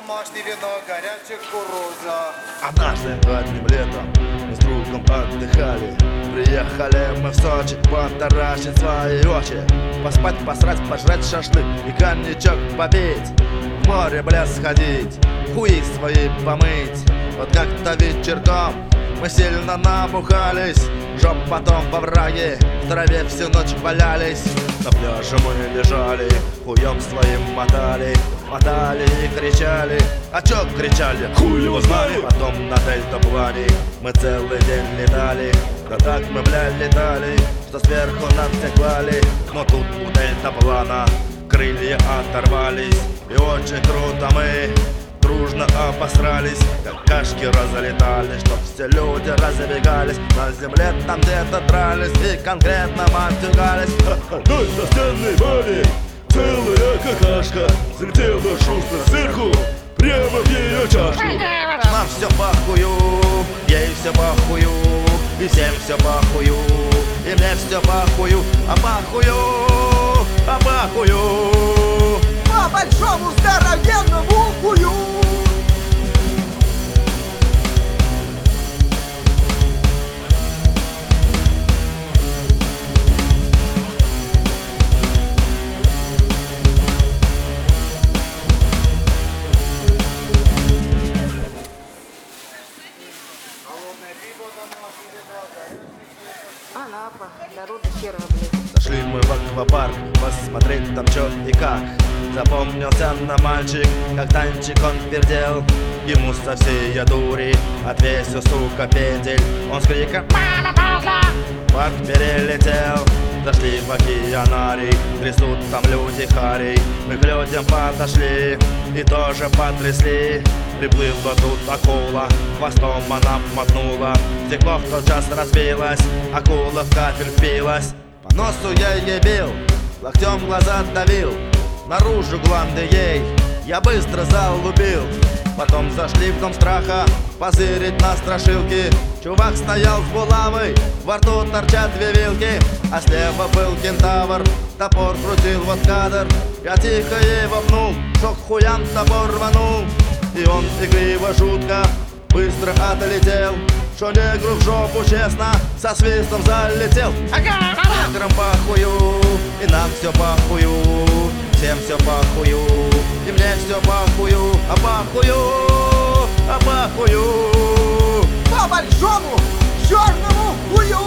домашнее вино, горячая кукуруза. Однажды одним летом мы с другом отдыхали. Приехали мы в Сочи, потаращить свои очи, поспать, посрать, пожрать шашлык и коньячок попить, в море, бля, сходить, хуи свои помыть. Вот как-то вечерком мы сильно набухались, жоп потом во враге, в траве всю ночь валялись. На пляже мы лежали, хуем своим мотали, мотали и кричали. А чё кричали? Хуй его знали. Потом на дельтаплане мы целый день летали. Да так мы, бля, летали, что сверху нам все клали. Но тут у дельтаплана крылья оторвались, и очень круто мы дружно обосрались, как кашки разлетались, чтоб все люди разбегались. На земле там где-то дрались и конкретно матюгались. Ну и на стенной бане целая какашка залетела шустро сверху прямо в ее чашку. Нам все похую, ей все похую, и всем все похую, и мне все похую, а похую, а похую. По большому здоровенному хую. Анапа, народу хера, блядь. Зашли мы в аквапарк, посмотреть там чё и как. Запомнился на мальчик, как танчик он пердел. Ему со всей дури отвесил, сука, петель. Он с криком «Пак!» перелетел. Зашли в океанарий, трясут там люди харей. Мы к людям подошли и тоже потрясли. Приплыла тут акула, хвостом она мотнула. Стекло в тот час разбилось, акула в кафель впилась. По носу я ей бил, локтем глаза давил, наружу гланды ей я быстро залупил. Потом зашли в дом страха позырить на страшилки. Чувак стоял с булавой, во рту торчат две вилки, а слева был кентавр, топор крутил вот кадр. Я тихо его пнул, что к хуям топор рванул. И он игриво жутко быстро отлетел, что негру в жопу честно со свистом залетел. Неграм похую, и нам все похую, всем все похую, и мне все похую, а похую, а похую. По большому черному хую.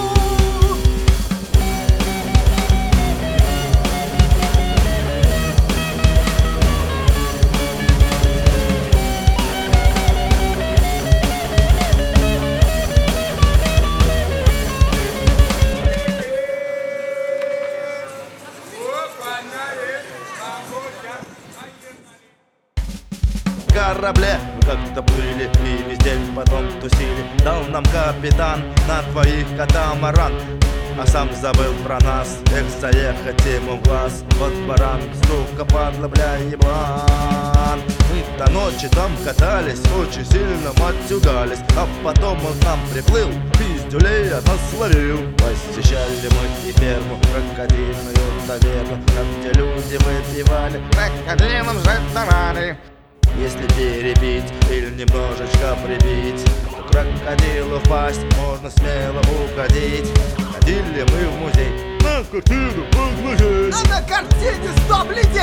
Корабле мы как-то плыли и весь день потом тусили. Дал нам капитан на двоих катамаран, а сам забыл про нас. Эх, заехать ему в глаз, вот баран, сука, падла, бля, еблан. Мы до ночи там катались, очень сильно матюгались, а потом он к нам приплыл, пиздюлей от нас словил. Посещали мы и ферму, крокодильную таверну, там где люди выпивали, крокодилам ждали. Если перебить или немножечко прибить, то крокодилу в пасть можно смело угодить. Ходили мы в музей, На картину поглазеть. А на картине 100 людей.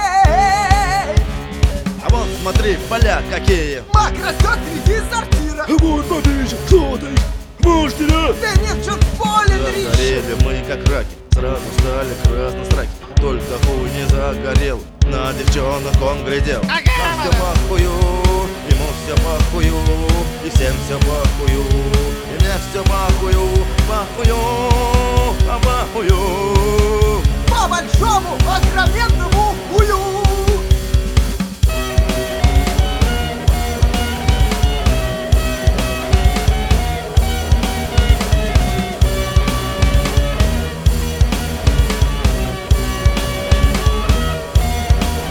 а вот смотри, поля какие. Мак растет среди сортира. Вот смотри, что ты можешь терять. Да нет, что в поле трещит. Загорели мы как раки, сразу стали красностраки. Только хуй не загорел, на девчонок он глядел. Нам все похую, ему все похую, и всем все похую, и мне все похую, похую, а похую. По большому огроменному хую.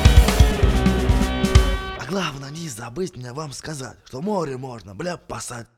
Главное не забыть мне вам сказать, что море можно, бля, пасать.